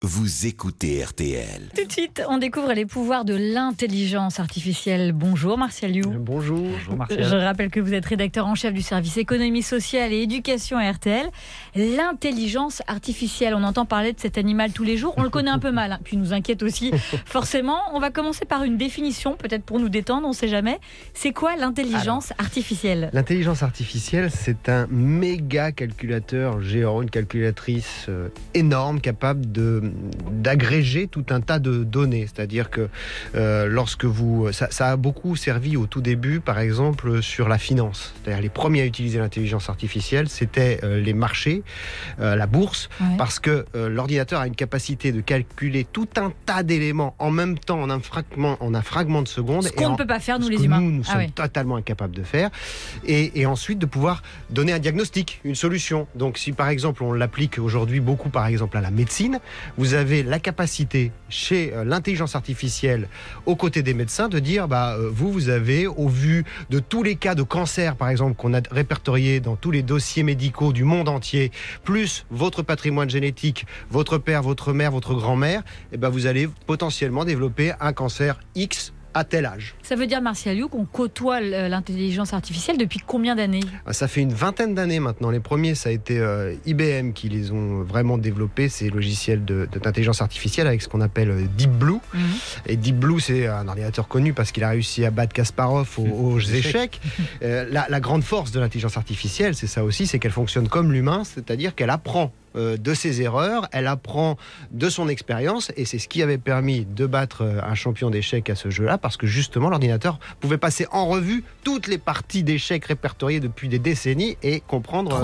Vous écoutez RTL. Tout de suite, on découvre les pouvoirs de l'intelligence artificielle. Bonjour Martial You. Bonjour. Bonjour Martial. Je rappelle que vous êtes rédacteur en chef du service économie sociale et éducation à RTL. L'intelligence artificielle, on entend parler de cet animal tous les jours. On le connaît un peu mal, puis il nous inquiète aussi. Forcément, on va commencer par une définition, peut-être pour nous détendre, on ne sait jamais. C'est quoi l'intelligence artificielle ? L'intelligence artificielle, c'est un méga calculateur géant, une calculatrice énorme, capable d'agréger tout un tas de données. C'est-à-dire que lorsque ça a beaucoup servi au tout début, par exemple, sur la finance. C'est-à-dire les premiers à utiliser l'intelligence artificielle, c'était les marchés, la bourse, parce que l'ordinateur a une capacité de calculer tout un tas d'éléments en même temps, en un fragment de seconde. Ce qu'on ne peut pas faire, nous les humains. Nous sommes totalement incapables de faire. Et ensuite, de pouvoir donner un diagnostic, une solution. Donc, si par exemple, on l'applique aujourd'hui beaucoup, par exemple, à la médecine, vous avez la capacité chez l'intelligence artificielle, aux côtés des médecins, de dire vous avez, au vu de tous les cas de cancer, par exemple, qu'on a répertoriés dans tous les dossiers médicaux du monde entier, plus votre patrimoine génétique, votre père, votre mère, votre grand-mère, vous allez potentiellement développer un cancer X à tel âge. Ça veut dire, Martial You, qu'on côtoie l'intelligence artificielle depuis combien d'années ? Ça fait une vingtaine d'années maintenant. Les premiers, ça a été IBM qui les ont vraiment développés, ces logiciels d'intelligence artificielle avec ce qu'on appelle Deep Blue. Et Deep Blue, c'est un ordinateur connu parce qu'il a réussi à battre Kasparov aux échecs. La grande force de l'intelligence artificielle, c'est ça aussi, c'est qu'elle fonctionne comme l'humain, c'est-à-dire qu'elle apprend de ses erreurs, elle apprend de son expérience, et c'est ce qui avait permis de battre un champion d'échecs à ce jeu-là, parce que justement l'ordinateur pouvait passer en revue toutes les parties d'échecs répertoriées depuis des décennies et comprendre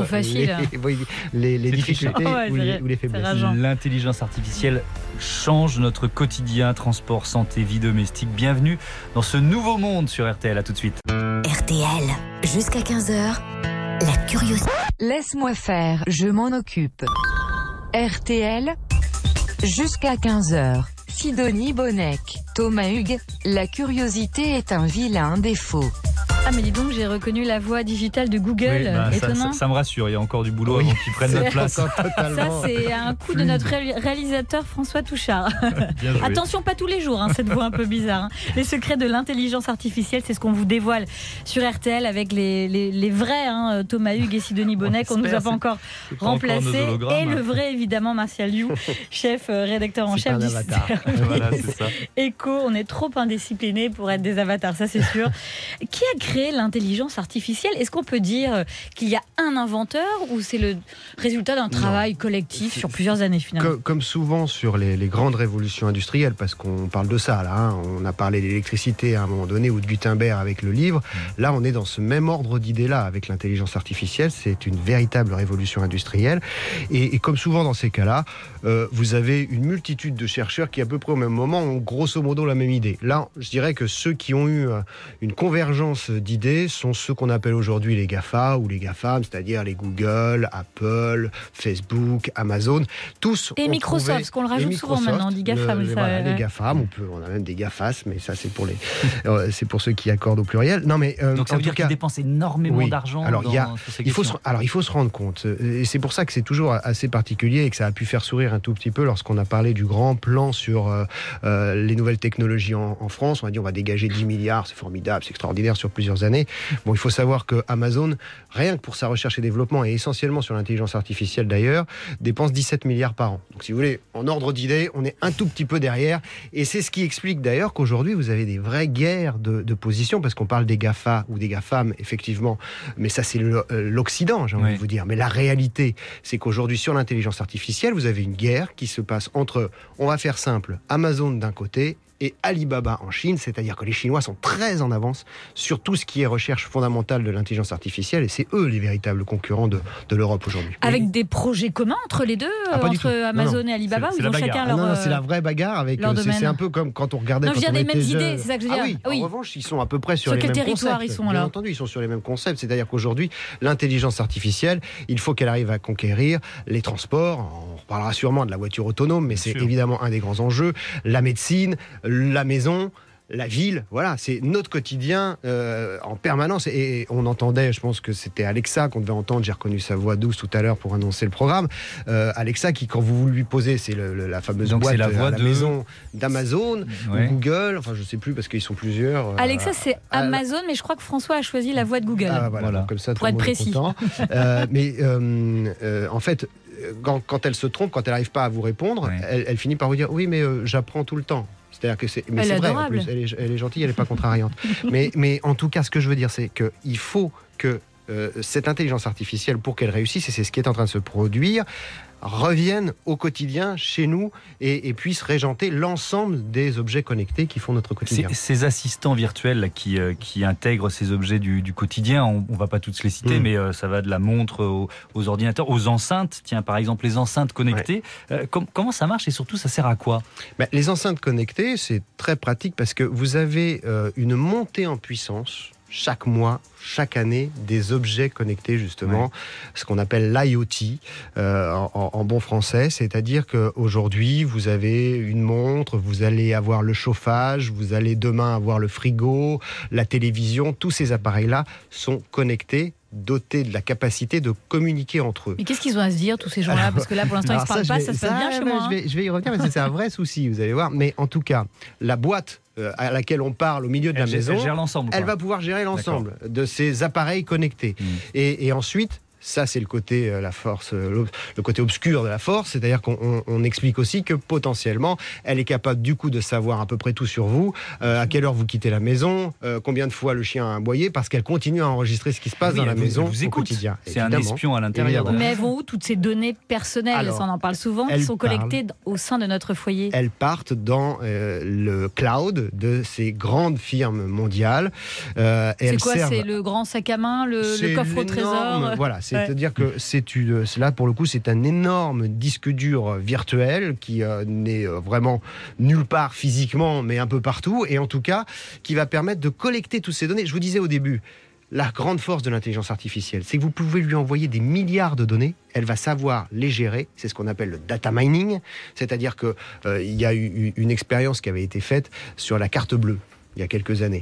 les difficultés ou les faiblesses. L'intelligence artificielle change notre quotidien, transport, santé, vie domestique. Bienvenue dans ce nouveau monde sur RTL. À tout de suite. RTL, jusqu'à 15h. La curiosité. Laisse-moi faire, je m'en occupe. RTL, jusqu'à 15h. Sidonie Bonnec, Thomas Hugues, la curiosité est un vilain défaut. Ah mais dis donc, j'ai reconnu la voix digitale de Google. Étonnant. Ça me rassure, il y a encore du boulot avant qu'ils prennent notre place. Ça, c'est un coup de notre réalisateur François Touchard. Attention, pas tous les jours, cette voix un peu bizarre. Les secrets de l'intelligence artificielle, c'est ce qu'on vous dévoile sur RTL avec les vrais Thomas Hugues et Sidonie Bonnec, qu'on ne nous a pas encore remplacés. Et le vrai, évidemment, Martial You, chef, rédacteur en chef du service Éco. On est trop indisciplinés pour être des avatars, ça c'est sûr. Qui a créé l'intelligence artificielle? Est-ce qu'on peut dire qu'il y a un inventeur ou c'est le résultat d'un travail collectif sur plusieurs années finalement? Comme souvent sur les grandes révolutions industrielles, parce qu'on parle de ça là, on a parlé d'électricité à un moment donné ou de Gutenberg avec le livre, là on est dans ce même ordre d'idées là avec l'intelligence artificielle. C'est une véritable révolution industrielle et comme souvent dans ces cas-là, vous avez une multitude de chercheurs qui à peu près au même moment ont grosso modo la même idée. Là je dirais que ceux qui ont eu une convergence d'idées sont ceux qu'on appelle aujourd'hui les GAFA ou les GAFAM, c'est-à-dire les Google, Apple, Facebook, Amazon, tous. Et Microsoft, parce qu'on le rajoute souvent maintenant, on dit GAFAM. Les GAFAM, on a même des GAFAS, mais ça c'est pour c'est pour ceux qui accordent au pluriel. Non, mais, donc ça veut dire qu'ils dépensent énormément d'argent il faut se rendre compte, et c'est pour ça que c'est toujours assez particulier et que ça a pu faire sourire un tout petit peu lorsqu'on a parlé du grand plan sur les nouvelles technologies en France. On a dit on va dégager 10 milliards, c'est formidable, c'est extraordinaire sur plusieurs années. Bon, il faut savoir que Amazon, rien que pour sa recherche et développement, et essentiellement sur l'intelligence artificielle d'ailleurs, dépense 17 milliards par an. Donc si vous voulez, en ordre d'idée, on est un tout petit peu derrière, et c'est ce qui explique d'ailleurs qu'aujourd'hui vous avez des vraies guerres de position, parce qu'on parle des GAFA ou des GAFAM, effectivement, mais ça c'est l'Occident, j'ai envie de vous dire. Mais la réalité, c'est qu'aujourd'hui sur l'intelligence artificielle, vous avez une guerre qui se passe entre, on va faire simple, Amazon d'un côté et Alibaba en Chine, c'est-à-dire que les Chinois sont très en avance sur tout ce qui est recherche fondamentale de l'intelligence artificielle, et c'est eux les véritables concurrents de l'Europe aujourd'hui. Avec des projets communs entre les deux, entre Amazon et Alibaba, où ils ont chacun leur c'est la vraie bagarre, avec c'est un peu comme quand on regardait. Non, je veux dire des mêmes idées, c'est ça que je veux dire. En revanche, ils sont à peu près sur les mêmes concepts. Sur quel territoire ils sont là? Bien entendu, ils sont sur les mêmes concepts, c'est-à-dire qu'aujourd'hui, l'intelligence artificielle, il faut qu'elle arrive à conquérir les transports. On reparlera sûrement de la voiture autonome, mais c'est évidemment un des grands enjeux. La médecine, la maison, la ville, voilà, c'est notre quotidien en permanence. Et on entendait, je pense que c'était Alexa qu'on devait entendre, j'ai reconnu sa voix douce tout à l'heure pour annoncer le programme. Alexa qui, quand vous lui posez, c'est la fameuse donc boîte c'est la voix à la maison d'Amazon ou Google, enfin je sais plus parce qu'ils sont plusieurs. Alexa c'est Amazon, mais je crois que François a choisi la voix de Google. Voilà. Comme ça, pour être précis. Mais en fait, quand elle se trompe, quand elle n'arrive pas à vous répondre, elle finit par vous dire oui, mais j'apprends tout le temps. C'est-à-dire que c'est vrai, en plus, elle est gentille, elle n'est pas contrariante. mais en tout cas, ce que je veux dire, c'est qu'il faut que cette intelligence artificielle, pour qu'elle réussisse, et c'est ce qui est en train de se produire, revienne au quotidien chez nous et puisse régenter l'ensemble des objets connectés qui font notre quotidien. Ces assistants virtuels là, qui intègrent ces objets du quotidien, on ne va pas tous les citer, mais ça va de la montre aux ordinateurs, aux enceintes. Tiens, par exemple, les enceintes connectées. Comment ça marche et surtout, ça sert à quoi ? Les enceintes connectées, c'est très pratique parce que vous avez une montée en puissance chaque mois, chaque année, des objets connectés justement, ce qu'on appelle l'IoT en bon français, c'est-à-dire qu'aujourd'hui vous avez une montre, vous allez avoir le chauffage, vous allez demain avoir le frigo, la télévision, tous ces appareils-là sont connectés, dotés de la capacité de communiquer entre eux. Mais qu'est-ce qu'ils ont à se dire tous ces gens-là ? Parce que là pour l'instant ils ne se parlent pas, ça se passe bien chez moi. Je vais y revenir parce que c'est un vrai souci, vous allez voir, mais en tout cas, la boîte à laquelle on parle au milieu de la maison, elle va pouvoir gérer l'ensemble de ces appareils connectés. Et ensuite, ça c'est le côté la force, le côté obscur de la force, c'est-à-dire qu'on explique aussi que potentiellement elle est capable du coup de savoir à peu près tout sur vous, à quelle heure vous quittez la maison, combien de fois le chien a aboyé, parce qu'elle continue à enregistrer ce qui se passe dans la maison au quotidien. C'est un espion à l'intérieur. Mais elles vont où toutes ces données personnelles ? Ça, on en parle souvent, qui sont collectées au sein de notre foyer. Elles partent dans le cloud de ces grandes firmes mondiales. C'est quoi ? C'est le grand sac à main, le coffre au trésor. Voilà. C'est-à-dire que là, pour le coup, c'est un énorme disque dur virtuel qui n'est vraiment nulle part physiquement, mais un peu partout, et en tout cas, qui va permettre de collecter toutes ces données. Je vous disais au début, la grande force de l'intelligence artificielle, c'est que vous pouvez lui envoyer des milliards de données, elle va savoir les gérer, c'est ce qu'on appelle le data mining, c'est-à-dire qu'il y a eu une expérience qui avait été faite sur la carte bleue, il y a quelques années.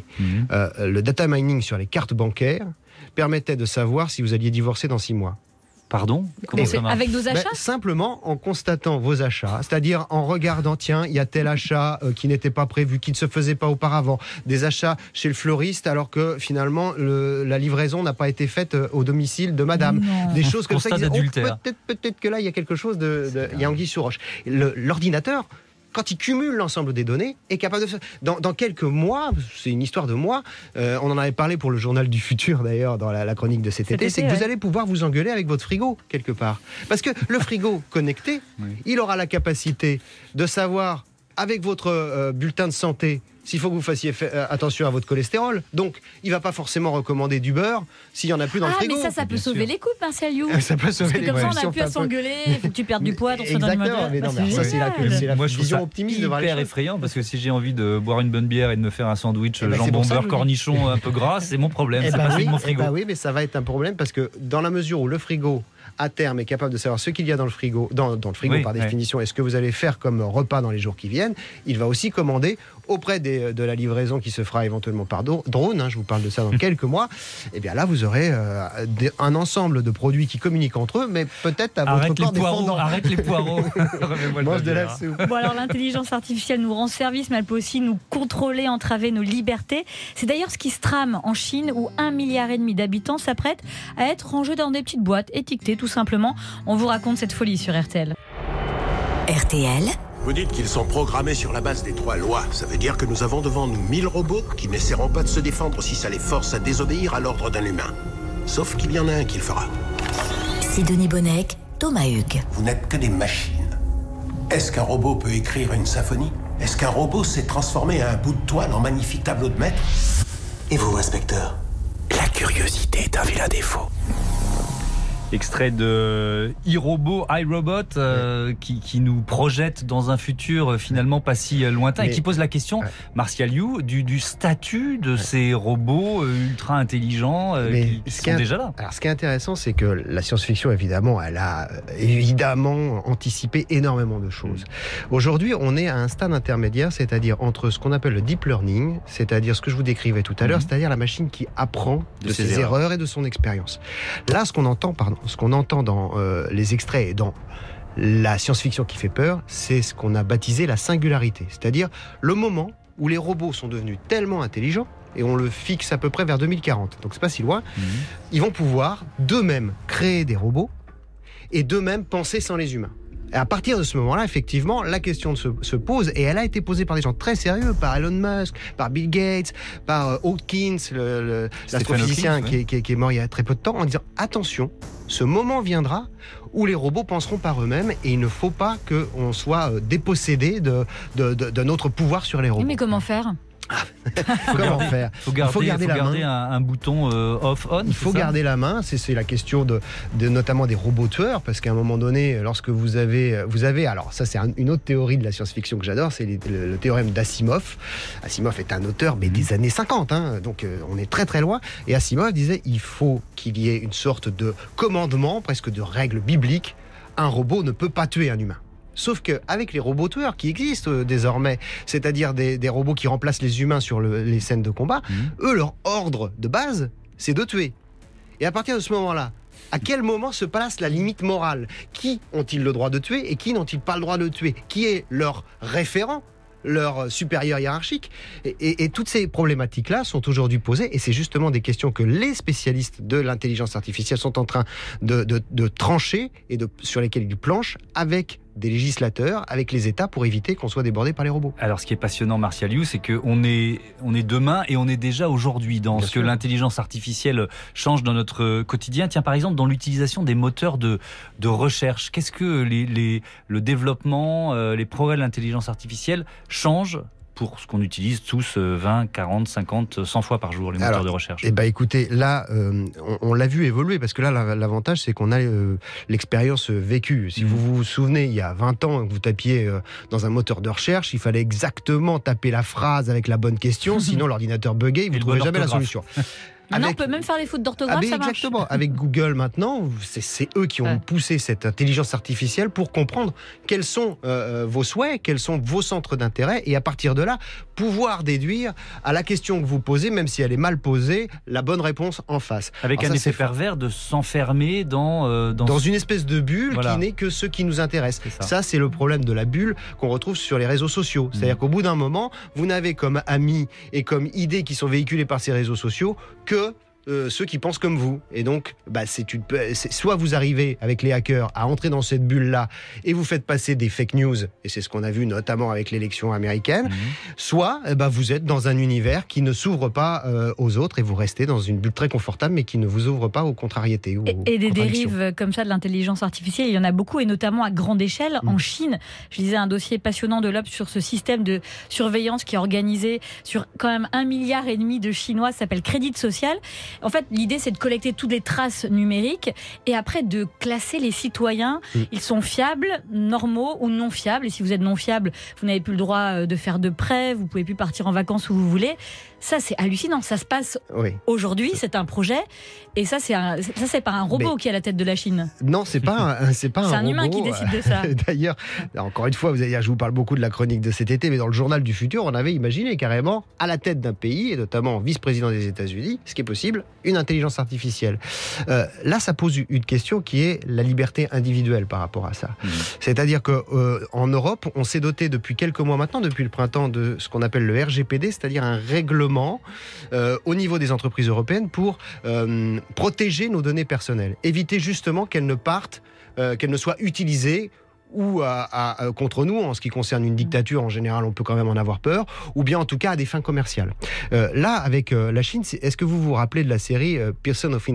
Le data mining sur les cartes bancaires permettait de savoir si vous alliez divorcer dans 6 mois. Pardon ? Comment ça marche ? Avec nos achats ? Simplement en constatant vos achats, c'est-à-dire en regardant, tiens, il y a tel achat qui n'était pas prévu, qui ne se faisait pas auparavant, des achats chez le fleuriste alors que finalement la livraison n'a pas été faite au domicile de madame. Non. Des choses comme ça. Peut-être que là, il y a quelque chose il y a anguille sous roche. L'ordinateur, quand il cumule l'ensemble des données, est capable de faire... Dans quelques mois, c'est une histoire de mois, on en avait parlé pour le journal du futur d'ailleurs, dans la chronique de cet été, c'est que vous allez pouvoir vous engueuler avec votre frigo, quelque part. Parce que le frigo connecté, il aura la capacité de savoir, avec votre bulletin de santé, s'il faut que vous fassiez attention à votre cholestérol. Donc, il ne va pas forcément recommander du beurre s'il n'y en a plus dans le frigo. Mais ça peut sauver les coupes, hein, Saliou. Ça peut sauver les coupes. Comme ça, on n'a plus à s'engueuler, il faut que tu perdes du poids, dans ce Exactement, mais non, mais ça, c'est la vision optimiste de voir les choses. Hyper effrayant, parce que si j'ai envie de boire une bonne bière et de me faire un sandwich jambon, beurre, cornichon un peu gras, c'est mon problème, c'est pas mon frigo. Oui, mais ça va être un problème, parce que dans la mesure où le frigo à terme est capable de savoir ce qu'il y a dans le frigo, par définition, et ce que vous allez faire comme repas dans les jours qui viennent, il va aussi commander auprès de la livraison qui se fera éventuellement par drone, je vous parle de ça dans quelques mois, et bien là vous aurez un ensemble de produits qui communiquent entre eux, mais peut-être à votre corps défendant. Arrête les poireaux. Mange de la soupe. Bon, alors l'intelligence artificielle nous rend service, mais elle peut aussi nous contrôler, entraver nos libertés. C'est d'ailleurs ce qui se trame en Chine, où 1,5 milliard d'habitants s'apprêtent à être rangés dans des petites boîtes étiquetées tout simplement. On vous raconte cette folie sur RTL. RTL. Vous dites qu'ils sont programmés sur la base des 3 lois. Ça veut dire que nous avons devant nous 1000 robots qui n'essaieront pas de se défendre si ça les force à désobéir à l'ordre d'un humain. Sauf qu'il y en a un qui le fera. Sidonie Bonnec, Thomas Hugues. Vous n'êtes que des machines. Est-ce qu'un robot peut écrire une symphonie ? Est-ce qu'un robot s'est transformé à un bout de toile en magnifique tableau de maître ? Et vous, inspecteur ? La curiosité est un vilain défaut. Extrait de iRobot, qui nous projette dans un futur finalement pas si lointain et qui pose la question, Martial You, du statut de ces robots ultra intelligents qui sont déjà là. Alors, ce qui est intéressant, c'est que la science-fiction, évidemment, elle a anticipé énormément de choses. Aujourd'hui, on est à un stade intermédiaire, c'est-à-dire entre ce qu'on appelle le deep learning, c'est-à-dire ce que je vous décrivais tout à l'heure, c'est-à-dire la machine qui apprend de ses erreurs et de son expérience. Là, ce qu'on entend dans les extraits et dans la science-fiction qui fait peur, c'est ce qu'on a baptisé la singularité, c'est-à-dire le moment où les robots sont devenus tellement intelligents, et on le fixe à peu près vers 2040, donc c'est pas si loin, ils vont pouvoir d'eux-mêmes créer des robots et d'eux-mêmes penser sans les humains. Et à partir de ce moment-là, effectivement, la question se pose, et elle a été posée par des gens très sérieux, par Elon Musk, par Bill Gates, par Hawkins, l'astrophysicien qui est mort il y a très peu de temps, en disant attention, ce moment viendra où les robots penseront par eux-mêmes, et il ne faut pas qu'on soit dépossédé de notre pouvoir sur les robots. Mais comment faire ? Comment faire ? Il faut garder un bouton off-on. Il faut garder la main. C'est la question de notamment des robots tueurs, parce qu'à un moment donné, lorsque vous avez alors ça c'est une autre théorie de la science-fiction que j'adore, c'est le théorème d'Asimov. Asimov est un auteur des années 50, donc on est très très loin. Et Asimov disait il faut qu'il y ait une sorte de commandement, presque de règle biblique. Un robot ne peut pas tuer un humain. Sauf qu'avec les robots tueurs qui existent désormais, c'est-à-dire des robots qui remplacent les humains sur les scènes de combat, eux, leur ordre de base, c'est de tuer. Et à partir de ce moment-là, à quel moment se place la limite morale ? Qui ont-ils le droit de tuer et qui n'ont-ils pas le droit de tuer ? Qui est leur référent ? Leur supérieur hiérarchique, et toutes ces problématiques-là sont aujourd'hui posées, et c'est justement des questions que les spécialistes de l'intelligence artificielle sont en train de trancher et sur lesquelles ils planchent avec des législateurs, avec les États, pour éviter qu'on soit débordé par les robots. Alors ce qui est passionnant, Martial You, c'est qu'on est demain et on est déjà aujourd'hui dans ce que l'intelligence artificielle change dans notre quotidien. Tiens, par exemple, dans l'utilisation des moteurs de recherche, qu'est-ce que le développement, les progrès de l'intelligence artificielle changent pour ce qu'on utilise tous 20, 40, 50, 100 fois par jour, les moteurs de recherche? Écoutez, là, on l'a vu évoluer, parce que là, l'avantage, c'est qu'on a l'expérience vécue. Si vous vous souvenez, il y a 20 ans, vous tapiez dans un moteur de recherche, il fallait exactement taper la phrase avec la bonne question, sinon l'ordinateur buguait, vous ne trouvez jamais la solution. Maintenant, on peut même faire des fautes d'orthographe, ça marche. Exactement. Avec Google maintenant, c'est eux qui ont poussé cette intelligence artificielle pour comprendre quels sont vos souhaits, quels sont vos centres d'intérêt, et à partir de là, pouvoir déduire à la question que vous posez, même si elle est mal posée, la bonne réponse en face. Avec un effet pervers de s'enfermer dans une espèce de bulle qui n'est que ce qui nous intéresse. Ça, c'est le problème de la bulle qu'on retrouve sur les réseaux sociaux. C'est-à-dire qu'au bout d'un moment, vous n'avez comme amis et comme idées qui sont véhiculées par ces réseaux sociaux que ceux qui pensent comme vous. Et donc, soit vous arrivez avec les hackers à entrer dans cette bulle-là et vous faites passer des fake news, et c'est ce qu'on a vu notamment avec l'élection américaine, soit vous êtes dans un univers qui ne s'ouvre pas aux autres, et vous restez dans une bulle très confortable mais qui ne vous ouvre pas aux contrariétés. Et des dérives comme ça de l'intelligence artificielle, il y en a beaucoup, et notamment à grande échelle. En Chine, je lisais un dossier passionnant de l'Obs sur ce système de surveillance qui est organisé sur quand même 1,5 milliard de Chinois, ça s'appelle Crédit Social. En fait, l'idée, c'est de collecter toutes les traces numériques et après de classer les citoyens. Ils sont fiables, normaux ou non fiables. Et si vous êtes non fiable, vous n'avez plus le droit de faire de prêts, vous pouvez plus partir en vacances où vous voulez. Ça, c'est hallucinant. Ça se passe aujourd'hui, c'est un projet. Et ça, c'est pas un robot qui est à la tête de la Chine. Non, c'est pas un c'est un humain qui décide de ça. D'ailleurs, encore une fois, vous allez dire, je vous parle beaucoup de la chronique de cet été, mais dans le journal du futur, on avait imaginé carrément à la tête d'un pays, et notamment vice-président des États-Unis, ce qui est possible, une intelligence artificielle. Là, ça pose une question qui est la liberté individuelle par rapport à ça. C'est-à-dire qu'en Europe, on s'est doté depuis quelques mois maintenant, depuis le printemps, de ce qu'on appelle le RGPD, c'est-à-dire un règlement au niveau des entreprises européennes pour protéger nos données personnelles, éviter justement qu'elles ne partent, qu'elles ne soient utilisées ou contre nous. En ce qui concerne une dictature, en général, on peut quand même en avoir peur, ou bien en tout cas à des fins commerciales. Là, avec la Chine, est-ce que vous vous rappelez de la série Person of Interest ?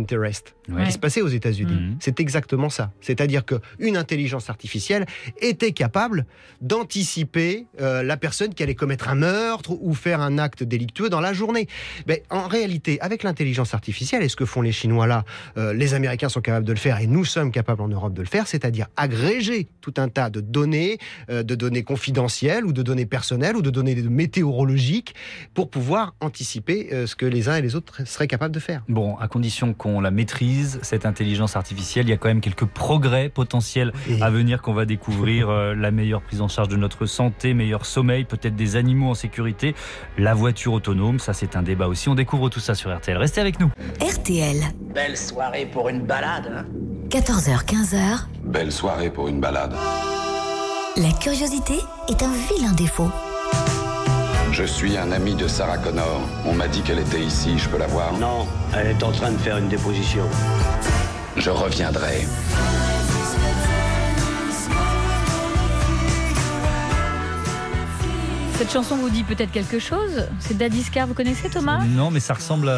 qui se passait aux États-Unis. C'est exactement ça. C'est-à-dire qu'une intelligence artificielle était capable d'anticiper la personne qui allait commettre un meurtre ou faire un acte délictueux dans la journée. Mais en réalité, avec l'intelligence artificielle, et ce que font les Chinois là, les Américains sont capables de le faire et nous sommes capables en Europe de le faire, c'est-à-dire agréger tout un tas de données confidentielles ou de données personnelles ou de données météorologiques pour pouvoir anticiper ce que les uns et les autres seraient capables de faire. Bon, à condition qu'on la maîtrise, cette intelligence artificielle, il y a quand même quelques progrès potentiels à venir qu'on va découvrir. La meilleure prise en charge de notre santé, meilleur sommeil, peut-être des animaux en sécurité, la voiture autonome, ça c'est un débat aussi. On découvre tout ça sur RTL. Restez avec nous. RTL. Belle soirée pour une balade, hein. 14h, 15h. Belle soirée pour une balade. La curiosité est un vilain défaut. Je suis un ami de Sarah Connor. On m'a dit qu'elle était ici, je peux la voir? Non, elle est en train de faire une déposition. Je reviendrai. Cette chanson vous dit peut-être quelque chose. C'est Daddy's Car, vous connaissez Thomas ? Non, mais ça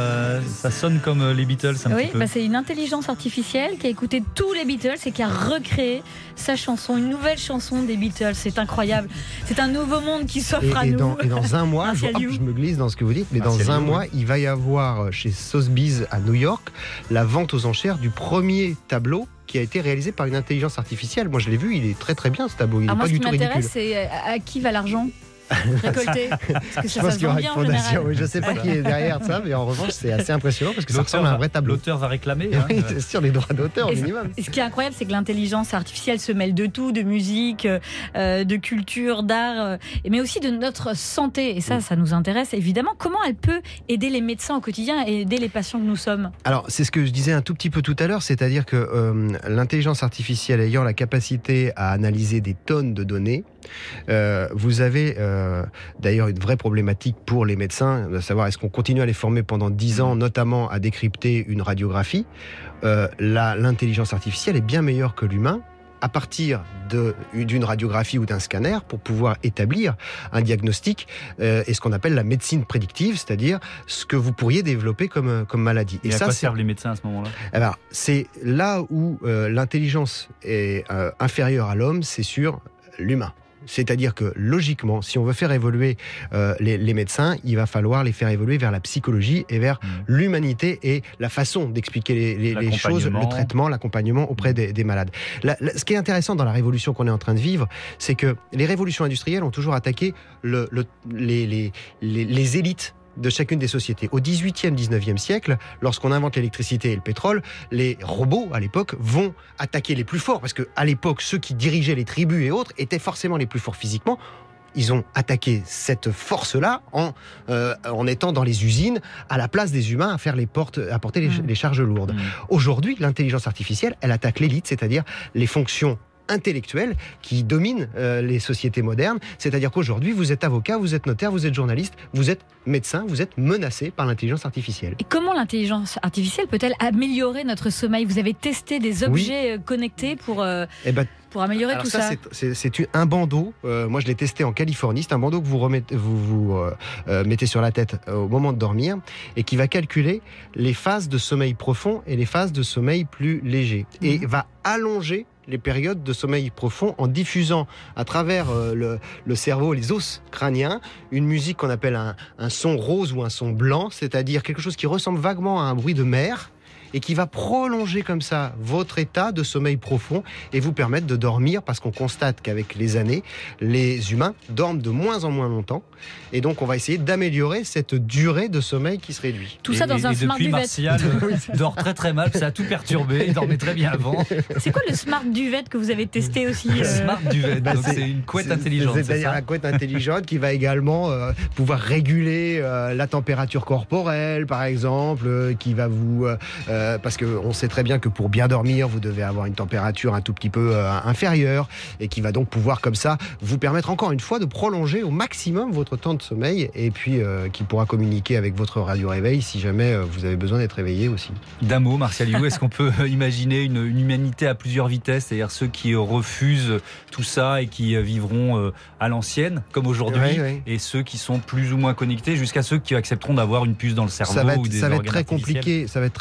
sonne comme les Beatles un petit peu. Oui, c'est une intelligence artificielle qui a écouté tous les Beatles et qui a recréé sa chanson, une nouvelle chanson des Beatles. C'est incroyable. C'est un nouveau monde qui s'offre à nous. Et dans un mois, je me glisse dans ce que vous dites, mais dans un mois, il va y avoir chez Sotheby's à New York la vente aux enchères du premier tableau qui a été réalisé par une intelligence artificielle. Moi, je l'ai vu, il est très très bien ce tableau. Il n'est pas du tout ridicule. Moi, ce qui m'intéresse, c'est à qui va l'argent récolté. Parce que ça se vend bien en général. Oui, je ne sais pas qui est derrière ça, mais en revanche, c'est assez impressionnant parce que ça ressemble à un vrai tableau. L'auteur va réclamer. Oui, c'est sûr, les droits d'auteur au minimum. Et ce qui est incroyable, c'est que l'intelligence artificielle se mêle de tout, de musique, de culture, d'art, mais aussi de notre santé. Et ça nous intéresse évidemment. Comment elle peut aider les médecins au quotidien et aider les patients que nous sommes ? Alors, c'est ce que je disais un tout petit peu tout à l'heure, c'est-à-dire que l'intelligence artificielle ayant la capacité à analyser des tonnes de données, vous avez d'ailleurs une vraie problématique pour les médecins, de savoir est-ce qu'on continue à les former pendant 10 ans, notamment à décrypter une radiographie. L'intelligence artificielle est bien meilleure que l'humain à partir d'une radiographie ou d'un scanner pour pouvoir établir un diagnostic et ce qu'on appelle la médecine prédictive, c'est-à-dire ce que vous pourriez développer comme maladie. Et à quoi servent les médecins à ce moment-là ? Alors, c'est là où l'intelligence est inférieure à l'homme, c'est sur l'humain. C'est-à-dire que, logiquement, si on veut faire évoluer les médecins, il va falloir les faire évoluer vers la psychologie et vers l'humanité et la façon d'expliquer les choses, le traitement, l'accompagnement auprès des malades. Ce qui est intéressant dans la révolution qu'on est en train de vivre, c'est que les révolutions industrielles ont toujours attaqué les élites de chacune des sociétés. Au 18e, 19e siècle, lorsqu'on invente l'électricité et le pétrole, les robots, à l'époque, vont attaquer les plus forts, parce qu'à l'époque, ceux qui dirigeaient les tribus et autres étaient forcément les plus forts physiquement. Ils ont attaqué cette force-là en étant dans les usines, à la place des humains, à faire à porter les charges lourdes. Aujourd'hui, l'intelligence artificielle, elle attaque l'élite, c'est-à-dire les fonctions intellectuelle qui domine les sociétés modernes. C'est-à-dire qu'aujourd'hui, vous êtes avocat, vous êtes notaire, vous êtes journaliste, vous êtes médecin, vous êtes menacé par l'intelligence artificielle. Et comment l'intelligence artificielle peut-elle améliorer notre sommeil ? Vous avez testé des objets connectés pour améliorer tout ça. C'est un bandeau. Moi, je l'ai testé en Californie. C'est un bandeau que vous mettez sur la tête au moment de dormir et qui va calculer les phases de sommeil profond et les phases de sommeil plus léger. Et va allonger les périodes de sommeil profond en diffusant à travers le cerveau, les os crâniens, une musique qu'on appelle un son rose ou un son blanc, c'est-à-dire quelque chose qui ressemble vaguement à un bruit de mer et qui va prolonger comme ça votre état de sommeil profond et vous permettre de dormir, parce qu'on constate qu'avec les années, les humains dorment de moins en moins longtemps et donc on va essayer d'améliorer cette durée de sommeil qui se réduit. Tout ça dans un smart duvet. Martial dort très très mal, ça a tout perturbé, il dormait très bien avant. C'est quoi le smart duvet que vous avez testé aussi Smart duvet, donc c'est une couette intelligente. C'est-à-dire la couette intelligente qui va également pouvoir réguler la température corporelle, par exemple, qui va vous... parce qu'on sait très bien que pour bien dormir, vous devez avoir une température un tout petit peu inférieure et qui va donc pouvoir comme ça vous permettre encore une fois de prolonger au maximum votre temps de sommeil et puis qui pourra communiquer avec votre radio-réveil si jamais vous avez besoin d'être réveillé aussi. D'un mot, Martial Liou, est-ce qu'on peut imaginer une humanité à plusieurs vitesses, c'est-à-dire ceux qui refusent tout ça et qui vivront à l'ancienne, comme aujourd'hui, et ceux qui sont plus ou moins connectés, jusqu'à ceux qui accepteront d'avoir une puce dans le cerveau ou des organes artificiels. Ça va être très compliqué. Thomas,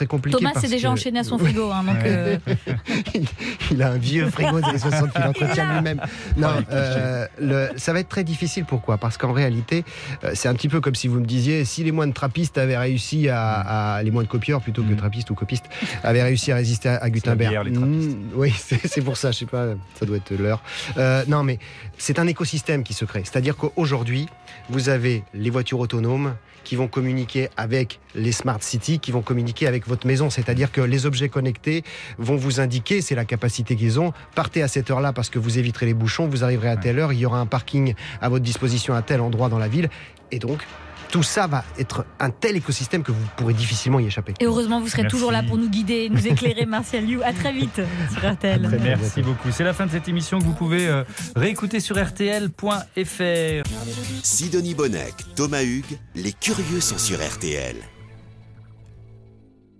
Thomas s'est déjà enchaîné à son frigo. Donc il a un vieux frigo des années 60 qu'il entretient lui-même. Non, ça va être très difficile. Pourquoi ? Parce qu'en réalité, c'est un petit peu comme si vous me disiez, si les moines trappistes avaient réussi les moines copieurs plutôt que trappistes ou copistes, avaient réussi à résister à Gutenberg. Oui, c'est pour ça, je sais pas, ça doit être l'heure. Non, mais c'est un écosystème qui se crée. C'est-à-dire qu'aujourd'hui, vous avez les voitures autonomes qui vont communiquer avec les smart cities, qui vont communiquer avec votre maison. C'est-à-dire que les objets connectés vont vous indiquer, c'est la capacité qu'ils ont, partez à cette heure-là parce que vous éviterez les bouchons, vous arriverez à telle heure, il y aura un parking à votre disposition à tel endroit dans la ville. Et donc, tout ça va être un tel écosystème que vous pourrez difficilement y échapper. Et heureusement, vous serez toujours là pour nous guider, nous éclairer, Martial You. À très vite sur RTL. Merci beaucoup. C'est la fin de cette émission que vous pouvez réécouter sur rtl.fr. Sidonie Bonnec, Thomas Hugues, les curieux sont sur RTL.